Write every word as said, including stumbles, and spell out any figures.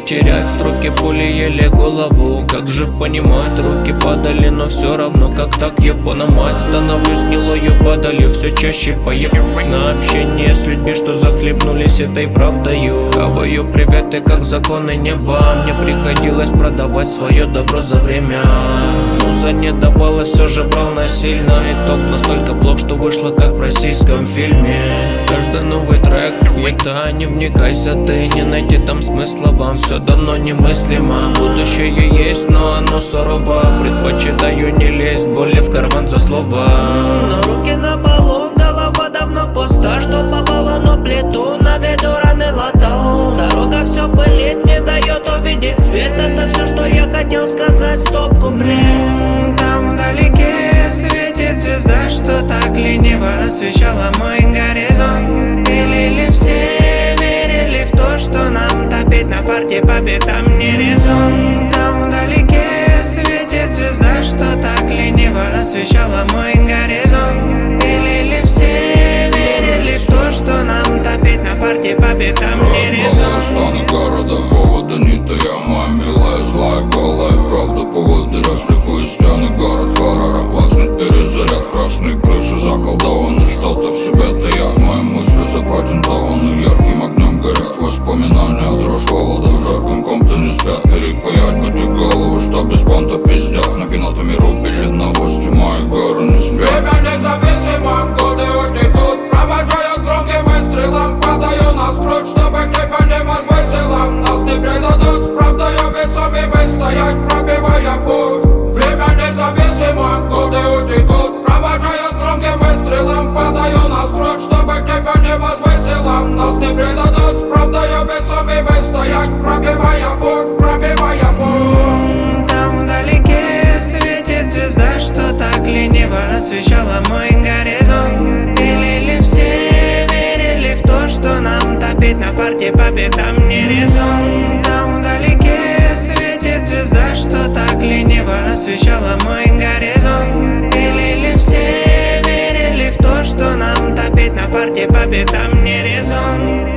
как терять строки, пули ели голову. Как же понимать, руки падали, но все равно как так ебана мать. Становлюсь гнилою падалью, все чаще поебать на общение с людьми, что захлебнулись этой правдою. Хаваю приветы, как законы неба. Мне приходилось продавать свое добро за время. Муза не давалась, все же брал насильно. Итог настолько плох, что вышло как в российском фильме. Каждый новый трек, это не вникайся ты, не найти там смысла вам. Все давно немыслимо, будущее есть, но оно сурово. Предпочитаю не лезть, боли в карман за слова. Но руки на полу, голова давно пуста. Что попало, но плиту на виду раны латал. Дорога все пылит, не дает увидеть свет. Это все, что я хотел сказать, стоп, куплет. Там вдалеке светит звезда, что так лениво освещала мой горизонт. Пилили все, верили в то, что нам топить на фарте по битам не резон. Там вдалеке светит звезда, что так лениво освещала мой горизонт. Пилили все, верили в то, что нам топить на фарте по битам не резон. Станы города, повода не я, моя милая, злая, голая правда, поводыря, слепые стены, город хоррора. Классный перезаряд, красные крыши заколдованы, что-то в себе-то я. Мои мысли запатентованы, ярким огнем горят воспоминания, дрожь холода. В жарком ком-то не спят, перепаять бы те головы, что без понта пиздят. На кинотами рубили новости, мои горы не спят. Время независимо, годы утекут, провожая громким выстрелом. Падаю на скрут, чтобы тебя не возвысило. Нас не предадут, с правдою весами выстоять, пробивая путь. Время независимо, годы утекут, провожая громким выстрелом. Падаю на скрут, чтобы тебя не возвысило. Нас не предадут, с правдою весами выстоять, пробивая путь, пробивая путь. Там вдалеке светит звезда, что так лениво освещала мой горизонт. Пилили все, верили в то, что нам топить на фарте по битам не резон. Там вдалеке светит звезда, что так лениво освещала мой горизонт. Пилили все, верили в то, что нам топить на фарте по битам не резон.